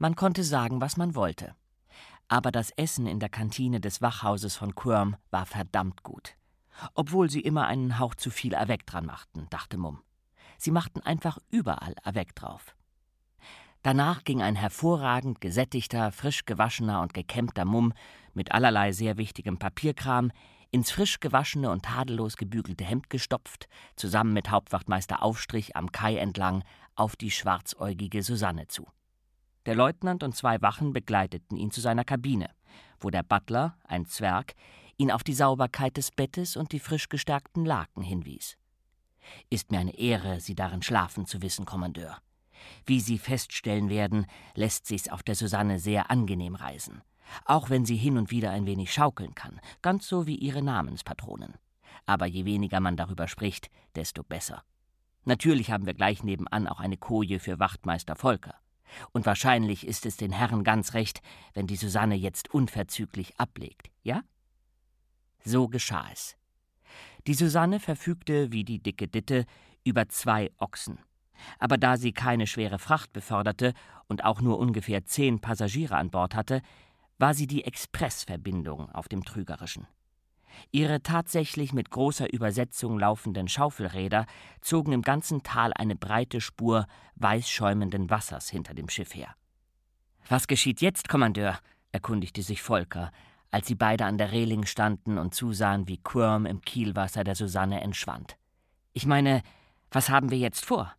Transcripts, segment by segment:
Man konnte sagen, was man wollte. Aber das Essen in der Kantine des Wachhauses von Quirm war verdammt gut. Obwohl sie immer einen Hauch zu viel Avec dran machten, dachte Mumm. Sie machten einfach überall Avec drauf. Danach ging ein hervorragend gesättigter, frisch gewaschener und gekämmter Mumm mit allerlei sehr wichtigem Papierkram ins frisch gewaschene und tadellos gebügelte Hemd gestopft, zusammen mit Hauptwachtmeister Aufstrich am Kai entlang auf die schwarzäugige Susanne zu. Der Leutnant und 2 Wachen begleiteten ihn zu seiner Kabine, wo der Butler, ein Zwerg, ihn auf die Sauberkeit des Bettes und die frisch gestärkten Laken hinwies. »Ist mir eine Ehre, Sie darin schlafen zu wissen, Kommandeur. Wie Sie feststellen werden, lässt sich's auf der Susanne sehr angenehm reisen, auch wenn sie hin und wieder ein wenig schaukeln kann, ganz so wie Ihre Namenspatronin. Aber je weniger man darüber spricht, desto besser. Natürlich haben wir gleich nebenan auch eine Koje für Wachtmeister Volker. Und wahrscheinlich ist es den Herren ganz recht, wenn die Susanne jetzt unverzüglich ablegt, ja?« So geschah es. Die Susanne verfügte, wie die dicke Ditte, über 2 Ochsen. Aber da sie keine schwere Fracht beförderte und auch nur ungefähr 10 Passagiere an Bord hatte, war sie die Expressverbindung auf dem Trügerischen. Ihre tatsächlich mit großer Übersetzung laufenden Schaufelräder zogen im ganzen Tal eine breite Spur weißschäumenden Wassers hinter dem Schiff her. »Was geschieht jetzt, Kommandeur?« erkundigte sich Volker, als sie beide an der Reling standen und zusahen, wie Quirm im Kielwasser der Susanne entschwand. »Ich meine, was haben wir jetzt vor?«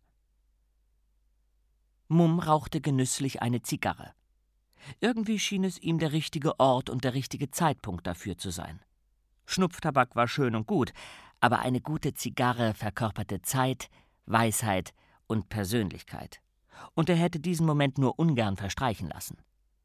Mumm rauchte genüsslich eine Zigarre. Irgendwie schien es ihm der richtige Ort und der richtige Zeitpunkt dafür zu sein. Schnupftabak war schön und gut, aber eine gute Zigarre verkörperte Zeit, Weisheit und Persönlichkeit. Und er hätte diesen Moment nur ungern verstreichen lassen.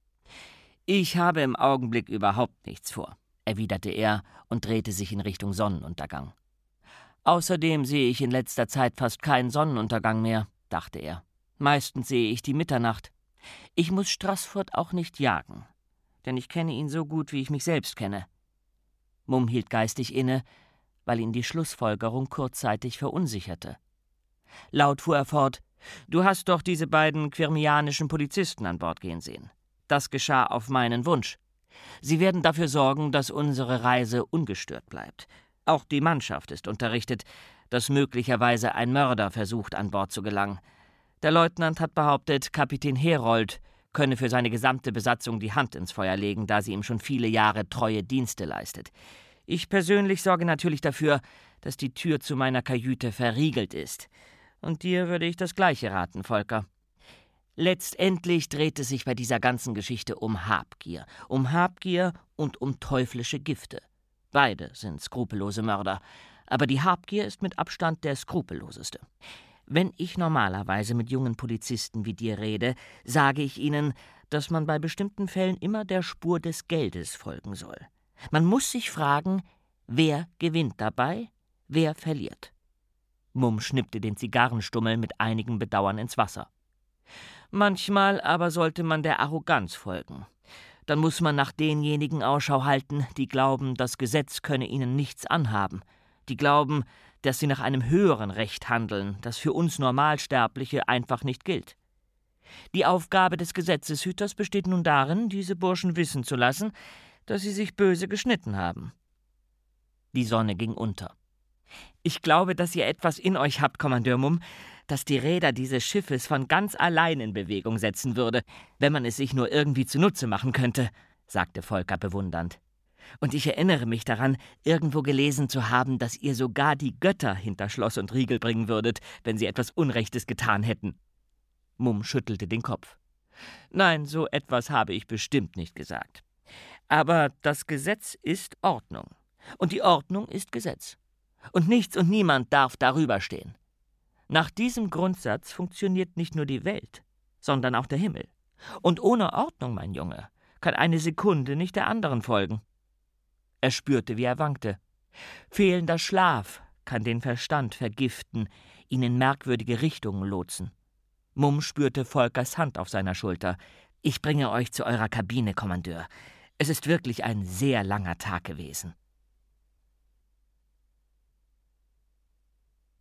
»Ich habe im Augenblick überhaupt nichts vor«, erwiderte er und drehte sich in Richtung Sonnenuntergang. »Außerdem sehe ich in letzter Zeit fast keinen Sonnenuntergang mehr«, dachte er. »Meistens sehe ich die Mitternacht. Ich muss Straßfurt auch nicht jagen, denn ich kenne ihn so gut, wie ich mich selbst kenne.« Mumm hielt geistig inne, weil ihn die Schlussfolgerung kurzzeitig verunsicherte. Laut fuhr er fort: »Du hast doch diese beiden quirmianischen Polizisten an Bord gehen sehen. Das geschah auf meinen Wunsch. Sie werden dafür sorgen, dass unsere Reise ungestört bleibt. Auch die Mannschaft ist unterrichtet, dass möglicherweise ein Mörder versucht, an Bord zu gelangen. Der Leutnant hat behauptet, Kapitän Herold könne für seine gesamte Besatzung die Hand ins Feuer legen, da sie ihm schon viele Jahre treue Dienste leistet. Ich persönlich sorge natürlich dafür, dass die Tür zu meiner Kajüte verriegelt ist. Und dir würde ich das Gleiche raten, Volker.« Letztendlich dreht es sich bei dieser ganzen Geschichte um Habgier und um teuflische Gifte. Beide sind skrupellose Mörder, aber die Habgier ist mit Abstand der skrupelloseste. Wenn ich normalerweise mit jungen Polizisten wie dir rede, sage ich ihnen, dass man bei bestimmten Fällen immer der Spur des Geldes folgen soll. Man muss sich fragen, wer gewinnt dabei, wer verliert. Mumm schnippte den Zigarrenstummel mit einigem Bedauern ins Wasser. Manchmal aber sollte man der Arroganz folgen. Dann muss man nach denjenigen Ausschau halten, die glauben, das Gesetz könne ihnen nichts anhaben, die glauben, dass sie nach einem höheren Recht handeln, das für uns Normalsterbliche einfach nicht gilt. Die Aufgabe des Gesetzeshüters besteht nun darin, diese Burschen wissen zu lassen, dass sie sich böse geschnitten haben. Die Sonne ging unter. »Ich glaube, dass ihr etwas in euch habt, Kommandeur Mumm, das die Räder dieses Schiffes von ganz allein in Bewegung setzen würde, wenn man es sich nur irgendwie zunutze machen könnte«, sagte Volker bewundernd. »Und ich erinnere mich daran, irgendwo gelesen zu haben, dass ihr sogar die Götter hinter Schloss und Riegel bringen würdet, wenn sie etwas Unrechtes getan hätten.« Mumm schüttelte den Kopf. »Nein, so etwas habe ich bestimmt nicht gesagt. Aber das Gesetz ist Ordnung. Und die Ordnung ist Gesetz. Und nichts und niemand darf darüber stehen. Nach diesem Grundsatz funktioniert nicht nur die Welt, sondern auch der Himmel. Und ohne Ordnung, mein Junge, kann eine Sekunde nicht der anderen folgen.« Er spürte, wie er wankte. Fehlender Schlaf kann den Verstand vergiften, ihn in merkwürdige Richtungen lotsen. Mumm spürte Volkers Hand auf seiner Schulter. »Ich bringe euch zu eurer Kabine, Kommandeur. Es ist wirklich ein sehr langer Tag gewesen.«